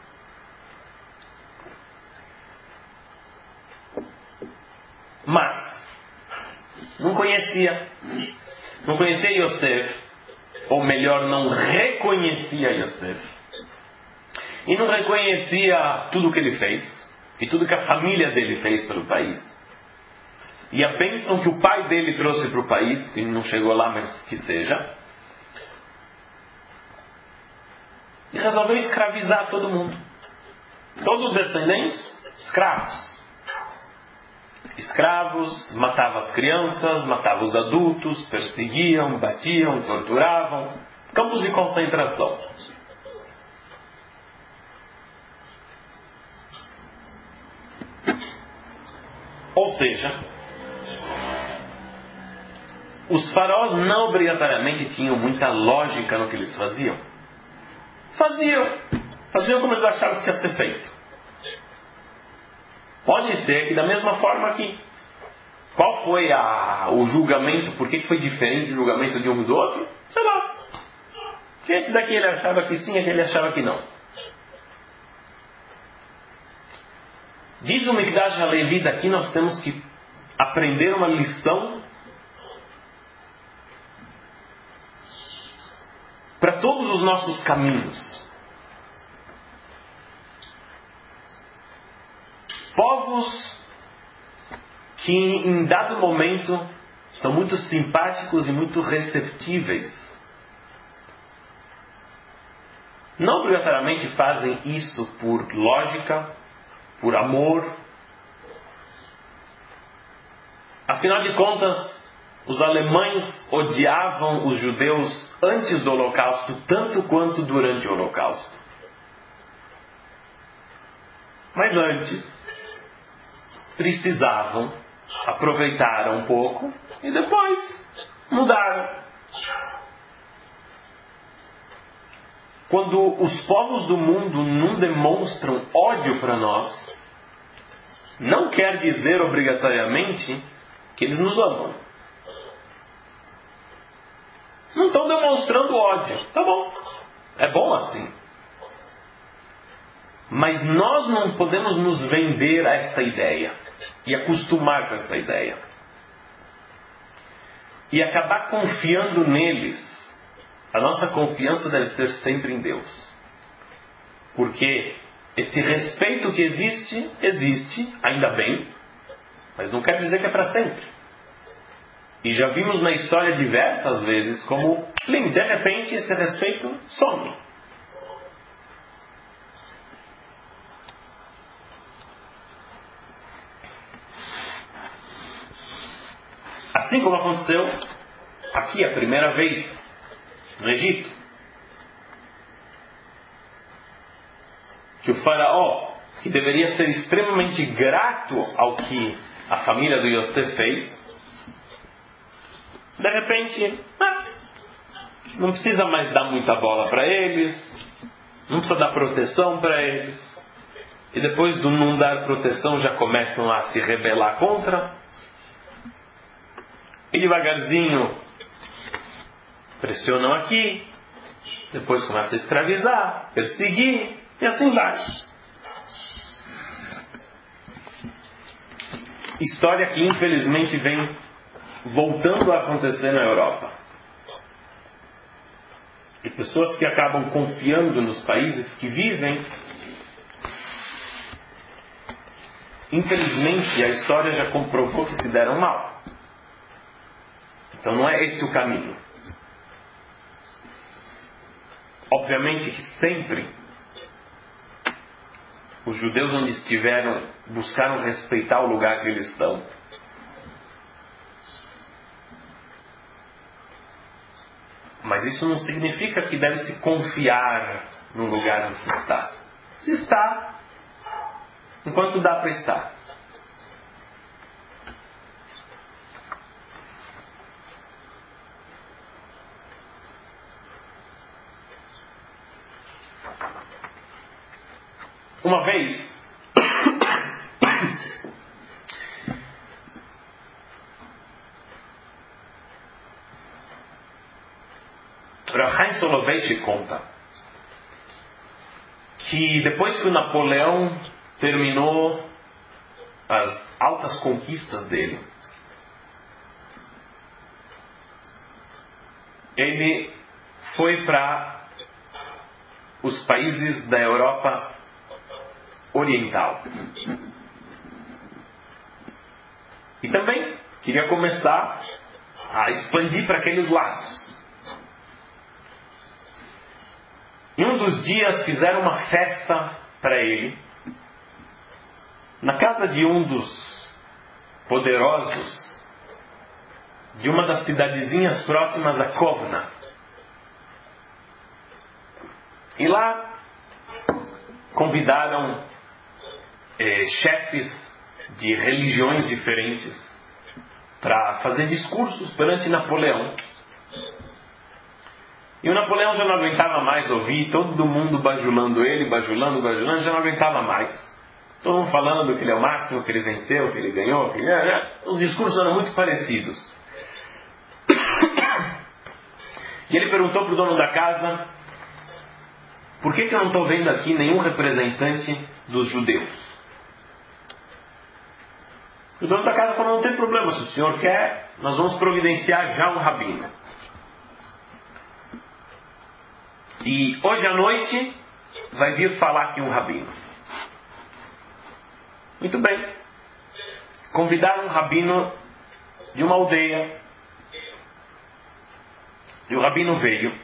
Mas não conhecia. Não conhecia Yosef, ou melhor, não reconhecia Yosef. E não reconhecia tudo o que ele fez, e tudo que a família dele fez pelo país. E a bênção que o pai dele trouxe para o país, que não chegou lá, mas que seja. E resolveu escravizar todo mundo. Todos os descendentes, escravos. Escravos, matava as crianças, matava os adultos, perseguiam, batiam, torturavam. Campos de concentração. Ou seja, os faraós não obrigatoriamente tinham muita lógica no que eles faziam. Faziam. Faziam como eles achavam que tinha que ser feito. Pode ser que da mesma forma que... Qual foi a, o julgamento? Por que foi diferente do julgamento de um e do outro? Sei lá. Que esse daqui ele achava que sim, aquele achava que não. Diz o Mikdash HaLevi, daqui nós temos que aprender uma lição para todos os nossos caminhos. Povos que em dado momento são muito simpáticos e muito receptíveis, não obrigatoriamente fazem isso por lógica, por amor, Afinal de contas, os alemães odiavam os judeus antes do Holocausto, tanto quanto durante o Holocausto. Mas antes, precisavam aproveitar um pouco e depois mudaram. Quando os povos do mundo não demonstram ódio para nós, não quer dizer obrigatoriamente que eles nos amam. Não estão demonstrando ódio. Tá bom. É bom assim. Mas nós não podemos nos vender a esta ideia e acostumar com esta ideia. E acabar confiando neles. A nossa confiança deve ser sempre em Deus. Porque esse respeito que existe, existe, ainda bem, mas não quer dizer que é para sempre. E já vimos na história diversas vezes como, plim, de repente, esse respeito some. Assim como aconteceu aqui a primeira vez no Egito, que o faraó, que deveria ser extremamente grato ao que a família do Yosef fez, de repente, ah, não precisa mais dar muita bola para eles, não precisa dar proteção para eles, e depois do não dar proteção já começam a se rebelar contra, e devagarzinho pressionam aqui, depois começa a escravizar, perseguir, e assim vai. História que infelizmente vem voltando a acontecer na Europa. E pessoas que acabam confiando nos países que vivem, infelizmente a história já comprovou que se deram mal. Então não é esse o caminho. Obviamente que sempre os judeus onde estiveram buscaram respeitar o lugar que eles estão. Mas isso não significa que deve se confiar no lugar onde se está. Se está, enquanto dá para estar. Uma vez, Rav Chaim Soloveitchik conta que depois que o Napoleão terminou as altas conquistas dele, ele foi para os países da Europa Oriental. E também queria começar a expandir para aqueles lados. E um dos dias fizeram uma festa para ele na casa de um dos poderosos de uma das cidadezinhas próximas a Kovna. E lá convidaram eh, chefes de religiões diferentes para fazer discursos perante Napoleão. E o Napoleão já não aguentava mais ouvir todo mundo bajulando ele, bajulando, bajulando, já não aguentava mais. Todo mundo falando que ele é o máximo, que ele venceu, que ele ganhou, que ele... os discursos eram muito parecidos. E ele perguntou para o dono da casa: por que, que eu não estou vendo aqui nenhum representante dos judeus? O dono da casa falou: não tem problema, se o senhor quer, nós vamos providenciar já um rabino. E hoje à noite vai vir falar aqui um rabino. Muito bem. Convidaram um rabino de uma aldeia. E o rabino veio.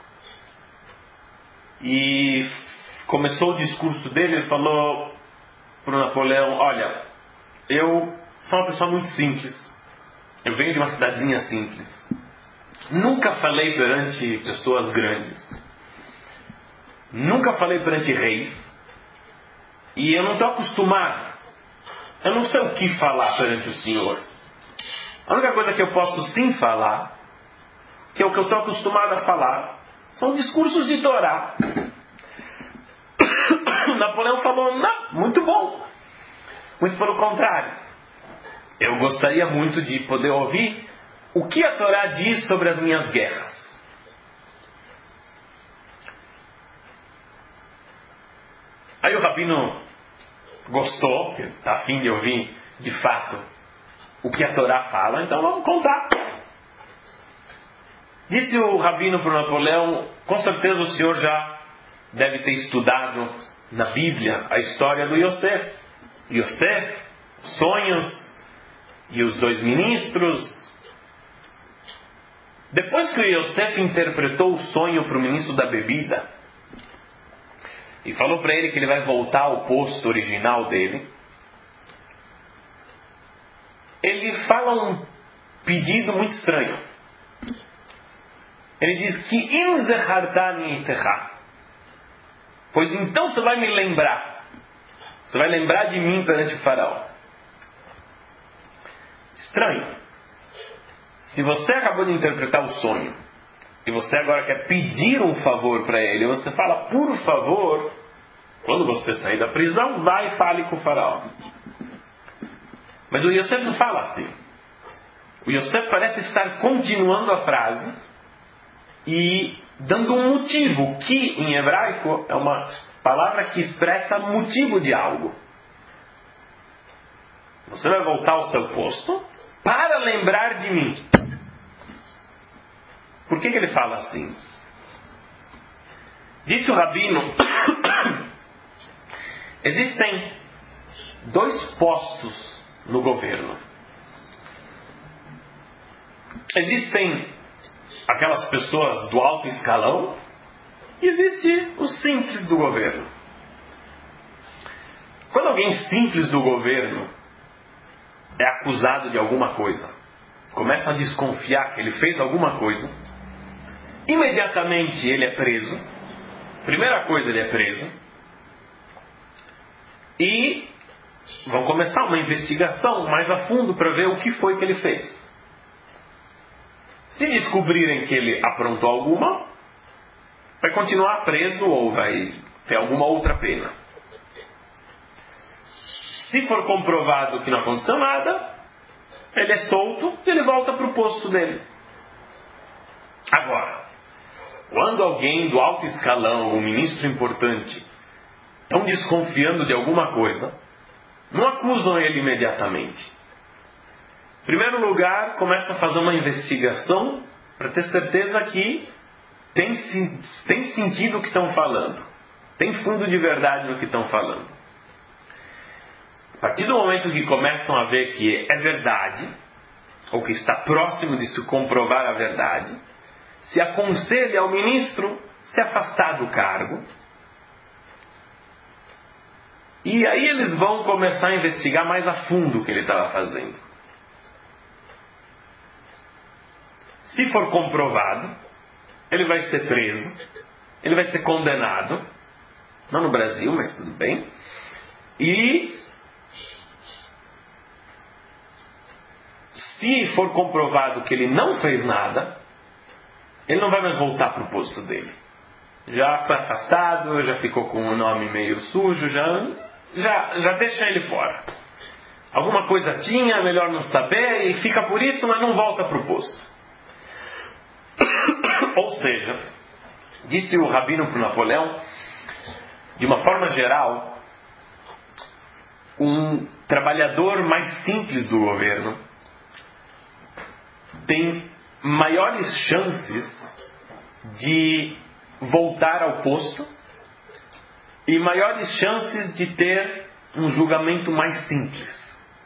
E começou o discurso dele. Ele falou para o Napoleão: olha, eu sou uma pessoa muito simples. Eu venho de uma cidadezinha simples. Nunca falei perante pessoas grandes. Nunca falei perante reis. E eu não estou acostumado. Eu não sei o que falar perante o Senhor. A única coisa que eu posso sim falar, que é o que eu estou acostumado a falar, são discursos de Torá. Napoleão falou, não, muito bom. Muito pelo contrário. Eu gostaria muito de poder ouvir o que a Torá diz sobre as minhas guerras. Aí o rabino gostou, que está a fim de ouvir de fato o que a Torá fala, então vamos contar. Disse o rabino para o Napoleão, com certeza o senhor já deve ter estudado na Bíblia a história do Yosef. Yosef, sonhos e os dois ministros. Depois que o Yosef interpretou o sonho para o ministro da bebida e falou para ele que ele vai voltar ao posto original dele, ele fala um pedido muito estranho. Ele diz que im zechartani itecha, pois então você vai me lembrar, você vai lembrar de mim perante o faraó. Estranho. Se você acabou de interpretar o sonho e você agora quer pedir um favor para ele, você fala, por favor, quando você sair da prisão, vai e fale com o faraó. Mas o Yosef não fala assim. O Yosef parece estar continuando a frase e dando um motivo, que em hebraico é uma palavra que expressa motivo de algo. Você vai voltar ao seu posto para lembrar de mim. Por que que ele fala assim? Disse o rabino, existem dois postos no governo. Existem aquelas pessoas do alto escalão e existe os simples do governo. Quando alguém simples do governo é acusado de alguma coisa, começa a desconfiar que ele fez alguma coisa, imediatamente ele é preso. Primeira coisa, ele é preso. E vão começar uma investigação mais a fundo para ver o que foi que ele fez. Se descobrirem que ele aprontou alguma, vai continuar preso ou vai ter alguma outra pena. Se for comprovado que não aconteceu nada, ele é solto e ele volta para o posto dele. Agora, quando alguém do alto escalão, um ministro importante, estão desconfiando de alguma coisa, não acusam ele imediatamente. Em primeiro lugar, começa a fazer uma investigação para ter certeza que tem, tem sentido o que estão falando. Tem fundo de verdade no que estão falando. A partir do momento que começam a ver que é verdade, ou que está próximo de se comprovar a verdade, se aconselha ao ministro se afastar do cargo. E aí eles vão começar a investigar mais a fundo o que ele estava fazendo. Se for comprovado, ele vai ser preso, ele vai ser condenado, não no Brasil, mas tudo bem, e se for comprovado que ele não fez nada, ele não vai mais voltar para o posto dele. Já foi afastado, já ficou com o nome meio sujo, já, já, já deixa ele fora. Alguma coisa tinha, melhor não saber, e fica por isso, mas não volta para o posto. Ou seja, disse o rabino para o Napoleão, de uma forma geral, um trabalhador mais simples do governo tem maiores chances de voltar ao posto e maiores chances de ter um julgamento mais simples.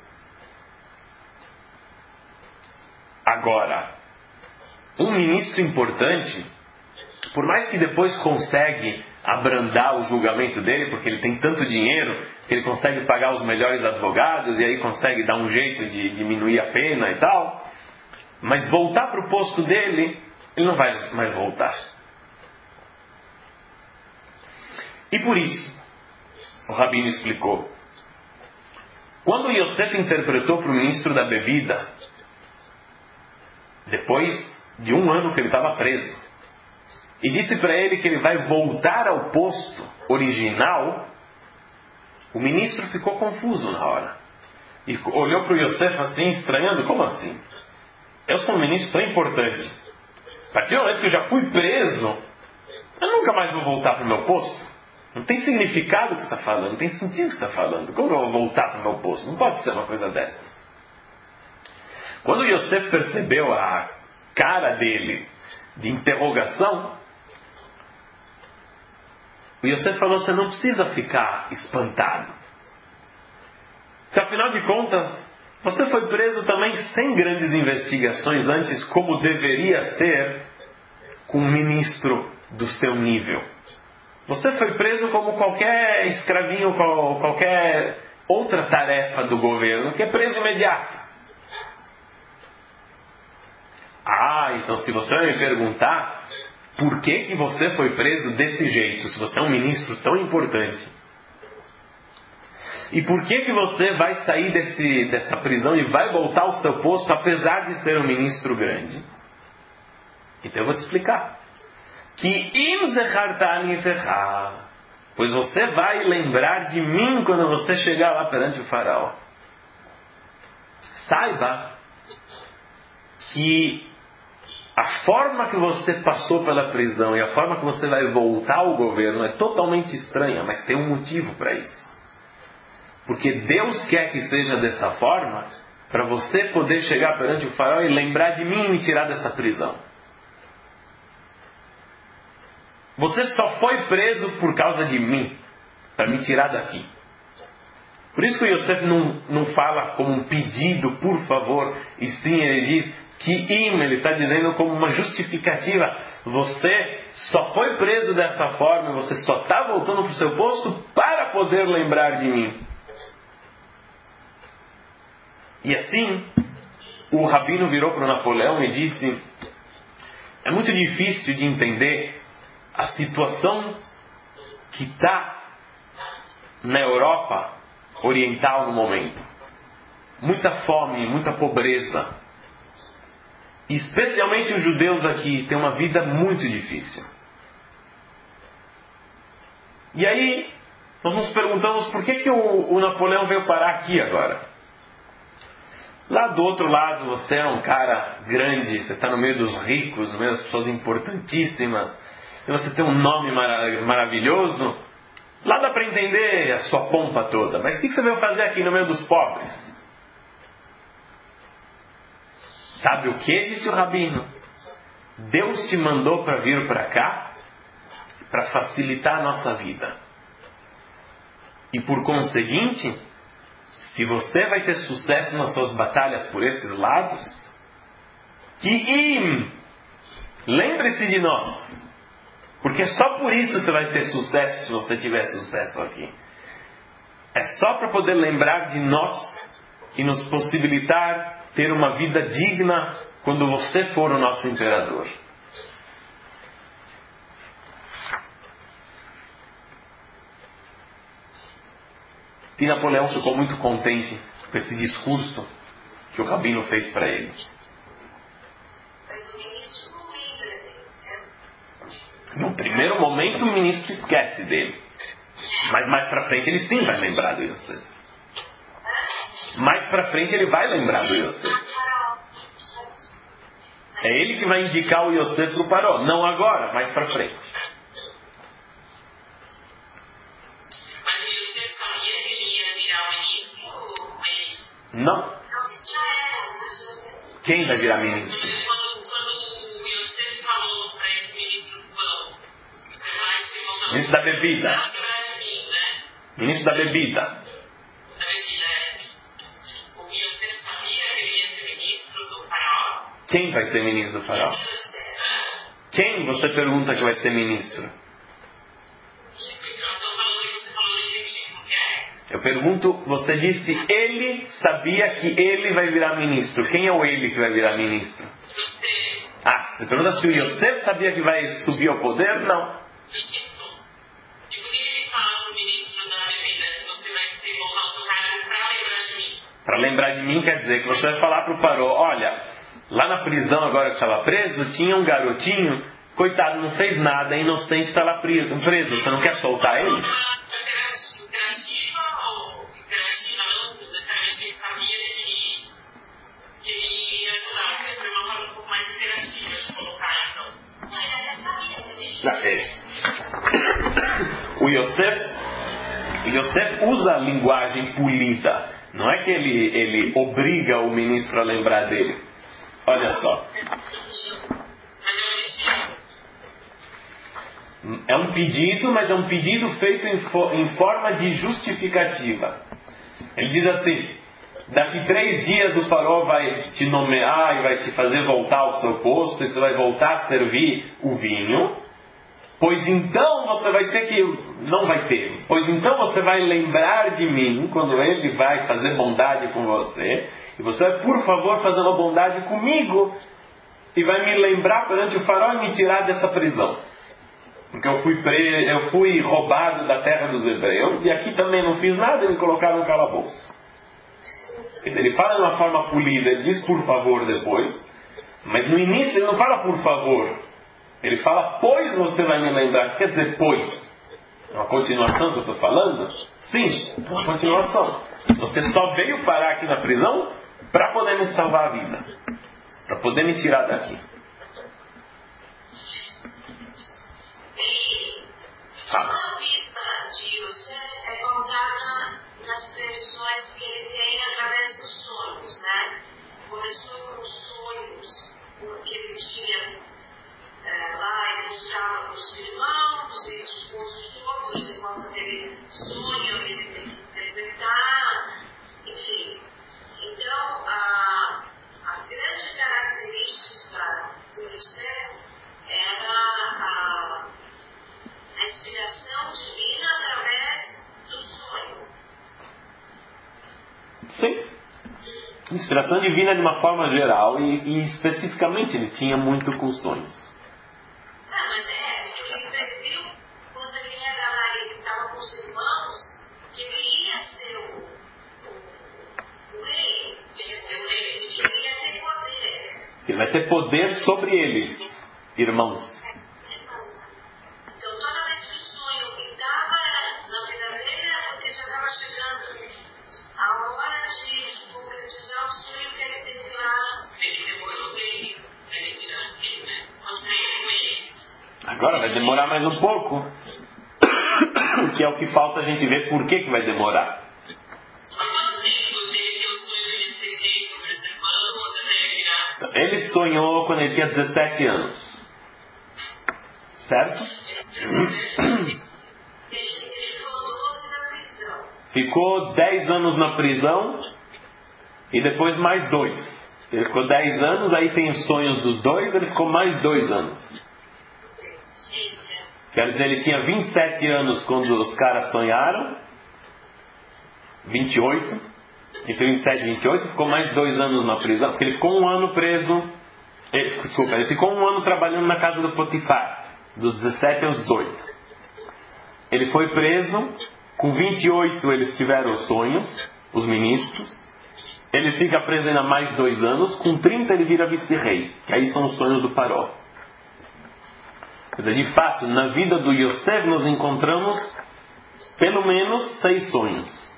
Agora, um ministro importante, por mais que depois consegue abrandar o julgamento dele, porque ele tem tanto dinheiro que ele consegue pagar os melhores advogados e aí consegue dar um jeito de diminuir a pena e tal, Mas voltar para o posto dele, ele não vai mais voltar. E por isso, o rabino explicou, quando Yosef interpretou para o ministro da bebida, depois de um ano que ele estava preso, e disse para ele que ele vai voltar ao posto original, o ministro ficou confuso na hora. E olhou para o Yosef assim, estranhando, como assim? Eu sou um ministro tão importante. A partir do momento que eu já fui preso, eu nunca mais vou voltar para o meu posto. Não tem significado o que você está falando, não tem sentido o que você está falando. Como eu vou voltar para o meu posto? Não pode ser uma coisa dessas. Quando Yosef percebeu a cara dele de interrogação, o Yosef falou, você não precisa ficar espantado. Porque afinal de contas, você foi preso também sem grandes investigações antes, como deveria ser com um ministro do seu nível. Você foi preso como qualquer escravinho, qualquer outra tarefa do governo, que é preso imediato. Ah, então se você vai me perguntar por que, que você foi preso desse jeito, se você é um ministro tão importante, e por que, que você vai sair desse, dessa prisão e vai voltar ao seu posto, apesar de ser um ministro grande? Então eu vou te explicar. Que im zechartani techa, pois você vai lembrar de mim quando você chegar lá perante o faraó. Saiba que a forma que você passou pela prisão e a forma que você vai voltar ao governo é totalmente estranha, mas tem um motivo para isso. Porque Deus quer que seja dessa forma para você poder chegar perante o faraó e lembrar de mim e me tirar dessa prisão. Você só foi preso por causa de mim, para me tirar daqui. Por isso que o Yosef não, não fala como um pedido, por favor, e sim ele diz que im, ele está dizendo como uma justificativa. Você só foi preso dessa forma, você só está voltando para o seu posto para poder lembrar de mim. E assim, o rabino virou para o Napoleão e disse, é muito difícil de entender a situação que está na Europa Oriental no momento. Muita fome, muita pobreza. E especialmente os judeus aqui têm uma vida muito difícil. E aí, nós nos perguntamos por que, que o, o Napoleão veio parar aqui agora? Lá do outro lado, você é um cara grande, você está no meio dos ricos, no meio das pessoas importantíssimas, e você tem um nome mara- maravilhoso. Lá dá para entender a sua pompa toda. Mas o que você veio fazer aqui no meio dos pobres? Sabe o que? Disse o rabino. Deus te mandou para vir para cá para facilitar a nossa vida. E por conseguinte, se você vai ter sucesso nas suas batalhas por esses lados, que im, lembre-se de nós. Porque só por isso você vai ter sucesso se você tiver sucesso aqui. É só para poder lembrar de nós e nos possibilitar ter uma vida digna quando você for o nosso imperador. E Napoleão ficou muito contente com esse discurso que o rabino fez para ele. No primeiro momento o ministro esquece dele. Mas mais para frente ele sim vai lembrar do Yosef. Mais para frente ele vai lembrar do Yosef. É ele que vai indicar o Yosef para o Paró. Não agora, mais para frente. Mas o Yosef sabia que ele ia virar ministro ou ele? Não. Quem vai virar ministro? Ministro da bebida. Ministro da bebida. Quem vai ser ministro do faraó? Quem você pergunta que vai ser ministro? Eu pergunto, você disse, ele sabia que ele vai virar ministro. Quem é o ele que vai virar ministro? Ah, você pergunta se o Yosef sabia que vai subir ao poder? Não. Isso. E por que eles falam para o ministro da Defesa que você vai se voltar ao seu cargo para lembrar de mim? Para lembrar de mim quer dizer que você vai falar para o Paró, olha, lá na prisão agora que estava preso, tinha um garotinho, coitado, não fez nada, é inocente, está lá preso, você não quer soltar ele? Interativa ou interativa não necessariamente ele sabia que, que ele ia ajudar, mas foi uma forma um pouco mais interativa de colocar então. O Yosef, o Yosef usa a linguagem polida. Não é que ele, ele obriga o ministro a lembrar dele. Olha só. É um pedido, mas é um pedido feito em, fo- em forma de justificativa. Ele diz assim: daqui três dias o Faraó vai te nomear e vai te fazer voltar ao seu posto, e você vai voltar a servir o vinho. Pois então você vai ter que... Não vai ter. Pois então você vai lembrar de mim quando ele vai fazer bondade com você. E você vai, por favor, fazer uma bondade comigo. E vai me lembrar perante o Faraó e me tirar dessa prisão. Porque eu fui, pre... eu fui roubado da terra dos hebreus. E aqui também não fiz nada e me colocaram no calabouço. Ele fala de uma forma polida. Ele diz por favor depois. Mas no início ele não fala por favor. Ele fala, pois você vai me lembrar. Quer dizer, pois. É uma continuação que eu estou falando? Sim, é uma continuação. Você só veio parar aqui na prisão para poder me salvar a vida. Para poder me tirar daqui. Fala. A vida de Yosef é contada nas previsões que ele tem através dos sonhos, né? Começou com os sonhos, porque ele tinha... É, lá ele buscava os irmãos, e os esposos todos, os irmãos dele sonham, ele tem que interpretar, enfim. Então, a, a grande característica do Yosef era a, a inspiração divina através do sonho. Sim. Inspiração divina de uma forma geral e, e especificamente ele tinha muito com sonhos. Ele vai ter poder sobre eles, irmãos. Então, toda vez que o sonho pintava na vida dele, é porque já estava chegando a hora de concretizar o sonho que ele teve lá. Ele demorou bem, ele já agora vai demorar mais um pouco. Que é o que falta a gente ver por que, que vai demorar. Ele sonhou quando ele tinha dezessete anos. Certo? Ficou dez anos na prisão e depois mais dois. Ele ficou dez anos, aí tem os sonhos dos dois, ele ficou mais dois anos. Quer dizer, ele tinha vinte e sete anos quando os caras sonharam. vinte e oito. Entre vinte e sete e vinte e oito, ficou mais dois anos na prisão, porque ele ficou um ano preso. Ele, desculpa, ele ficou um ano trabalhando na casa do Potifar, dos dezessete aos dezoito. Ele foi preso, com vinte e oito eles tiveram os sonhos, os ministros. Ele fica preso ainda mais dois anos, com trinta ele vira vice-rei, que aí são os sonhos do Paró. Quer dizer, de fato, na vida do Yosef nós encontramos pelo menos seis sonhos.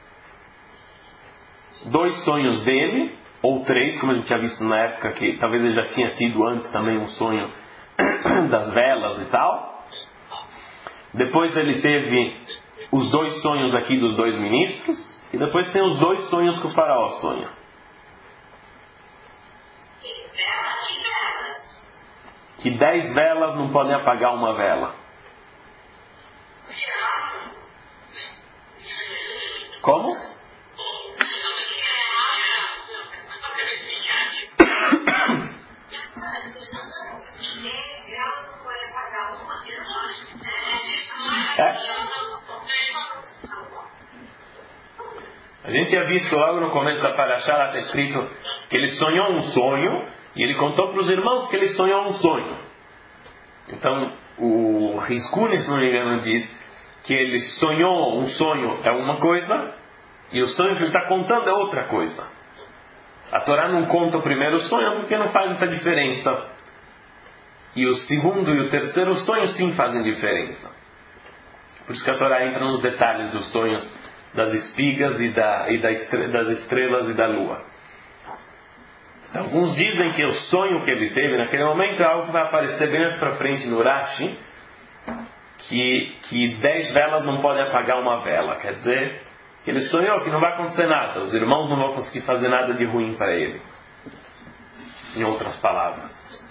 Dois sonhos dele, ou três, como a gente tinha visto na época, que talvez ele já tinha tido antes também um sonho das velas e tal. Depois ele teve os dois sonhos aqui dos dois ministros, e depois tem os dois sonhos que o faraó sonha. Que dez velas não podem apagar uma vela. Como? É? A gente tinha visto logo no começo da Parashá, lá está escrito que ele sonhou um sonho E ele contou para os irmãos que ele sonhou um sonho. Então, o Rizkuni, se não me engano, diz que ele sonhou um sonho é uma coisa e o sonho que ele está contando é outra coisa. A Torá não conta o primeiro sonho porque não faz muita diferença. E o segundo e o terceiro sonho sim fazem diferença. Por isso que a Torá entra nos detalhes dos sonhos das espigas e, da, e da estre, das estrelas e da lua. Então, alguns dizem que o sonho que ele teve naquele momento é algo que vai aparecer bem mais para frente no Rashi, que, que dez velas não podem apagar uma vela. Quer dizer, que ele sonhou que não vai acontecer nada, os irmãos não vão conseguir fazer nada de ruim para ele. Em outras palavras.